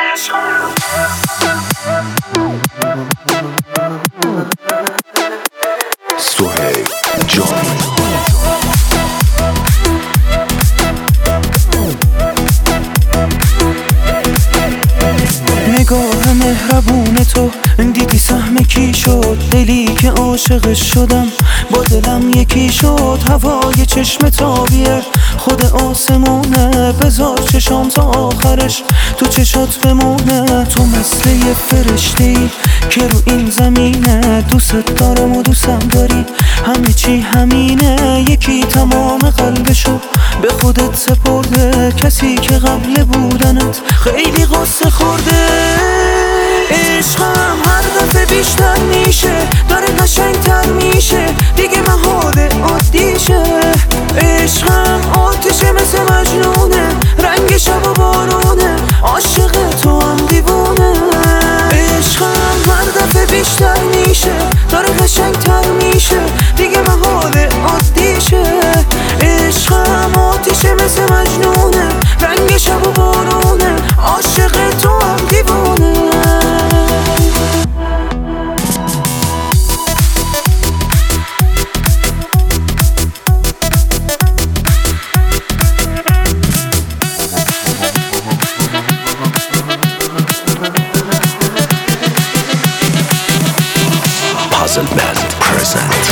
سهیل جانی. نگاه مهربون تو دیدی سهم کی شد، دلی که عاشقش شدم با دلم یکی شد. هوای چشم تابیه خود آسمونه، بذار چشام تا آخرش تو چشات بمونه. تو مثل یه فرشته ای که رو این زمینه، دوست دارم و دوستم داری، همه چی همینه. یکی تمام قلبشو به خودت سپرده، کسی که قبل بودنت خیلی قصه خورده. عشقم هر دفعه بیشتر میشه، داره قشنگتر میشه، دیگه محال عادیشه. عشقم آتیشه مثل مجنونه، رنگ شب و بارونه، عاشق تو هم دیوونه. عشقم هر دفعه بیشتر میشه، داره قشنگتر میشه، دیگه محال عادیشه. عشقم آتیشه مثل مجنونه، رنگ شب و بارونه، عاشق تو هم دیوونه. Puzzle Band present.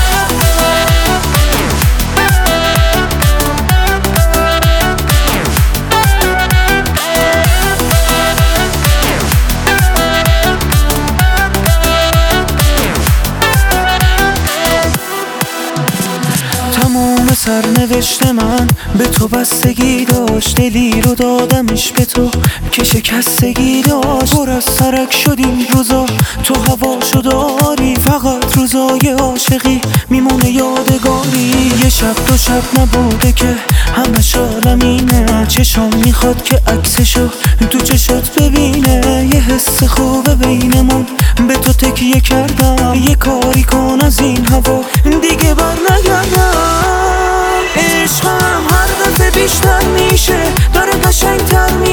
تمام سرنوشت من به تو بستگی داشت، دلی رو دادمش به تو که شکستگی داشت. پر از سرک شد این روزا، تو هواشو داری، فقط روزای عاشقی میمونه یادگاری. یه شب دو شب نبوده که همه عالمینه، چشام میخواد که عکسشو تو چشات ببینه. یه حس خوبه بینمون به تو تکیه کردم، یه کاری کن از این هوا دیگه بر نگردم. عشقم هر دفعه بیشتر میشه، داره قشنگتر